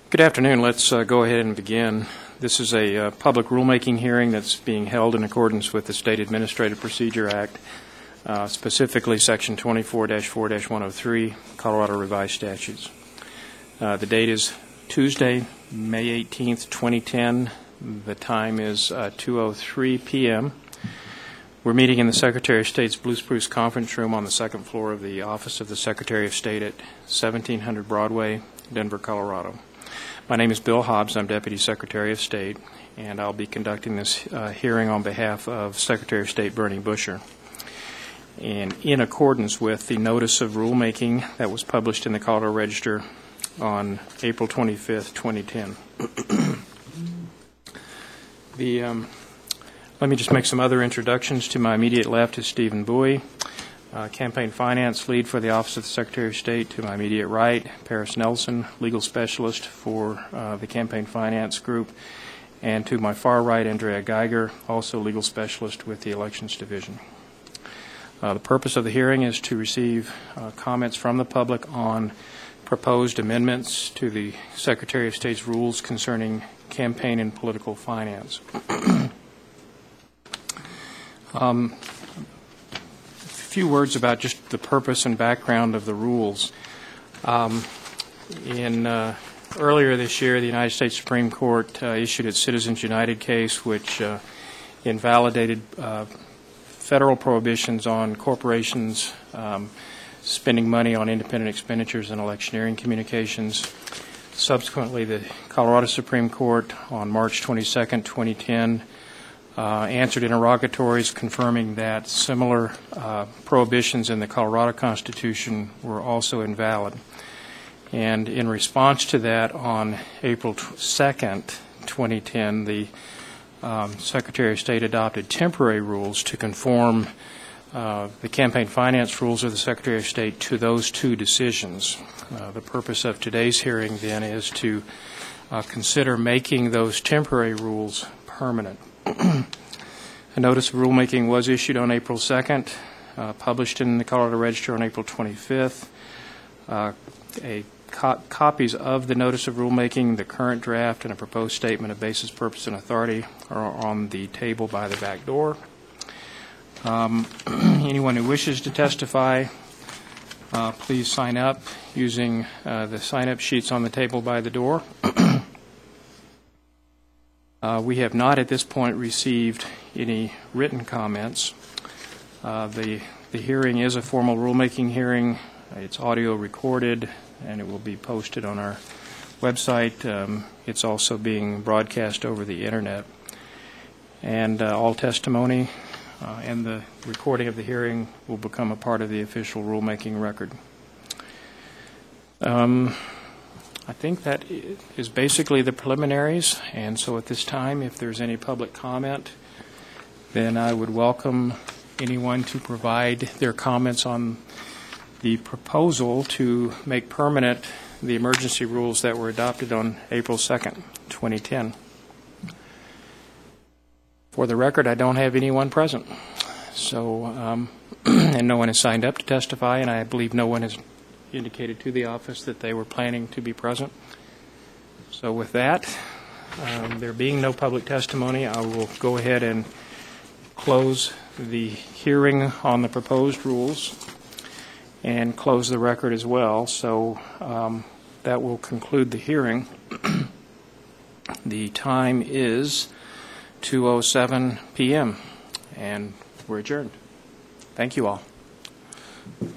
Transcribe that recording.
Good afternoon. Let's go ahead and begin. This is a public rulemaking hearing that's being held in accordance with the State Administrative Procedure Act, specifically Section 24-4-103, Colorado Revised Statutes. The date is Tuesday, May 18th, 2010. The time is 2:03 p.m. We're meeting in the Secretary of State's Blue Spruce Conference Room on the second floor of the Office of the Secretary of State at 1700 Broadway, Denver, Colorado. My name is Bill Hobbs. I'm Deputy Secretary of State, and I'll be conducting this hearing on behalf of Secretary of State Bernie Busher. And in accordance with the notice of rulemaking that was published in the Colorado Register on April 25th, 2010. Let me just make some other introductions. To my immediate left is Stephen Bowie, Campaign Finance Lead for the Office of the Secretary of State. To my immediate right, Paris Nelson, Legal Specialist for the Campaign Finance Group. And to my far right, Andrea Geiger, also Legal Specialist with the Elections Division. The purpose of the hearing is to receive comments from the public on proposed amendments to the Secretary of State's rules concerning campaign and political finance. A few words about just the purpose and background of the rules. Earlier this year, the United States Supreme Court issued its Citizens United case, which invalidated federal prohibitions on corporations spending money on independent expenditures and electioneering communications. Subsequently, the Colorado Supreme Court on March 22nd, 2010, answered interrogatories confirming that similar prohibitions in the Colorado Constitution were also invalid. And in response to that, on April 2nd, 2010, the Secretary of State adopted temporary rules to conform the campaign finance rules of the Secretary of State to those two decisions. The purpose of today's hearing, then, is to consider making those temporary rules permanent. A notice of rulemaking was issued on April 2nd, published in the Colorado Register on April 25th. Copies of the notice of rulemaking, the current draft, and a proposed statement of basis, purpose, and authority are on the table by the back door. Anyone who wishes to testify, please sign up using the sign-up sheets on the table by the door. We have not at this point received any written comments. The hearing is a formal rulemaking hearing. It's audio recorded, and it will be posted on our website. It's also being broadcast over the Internet. And all testimony and the recording of the hearing will become a part of the official rulemaking record. I think that is basically the preliminaries, and so at this time, if there's any public comment, then I would welcome anyone to provide their comments on the proposal to make permanent the emergency rules that were adopted on April 2nd, 2010. For the record, I don't have anyone present, so and no one has signed up to testify, and I believe no one has indicated to the office that they were planning to be present. So with that, there being no public testimony, I will go ahead and close the hearing on the proposed rules and close the record as well. So that will conclude the hearing. The time is 2:07 p.m. and we're adjourned. Thank you all.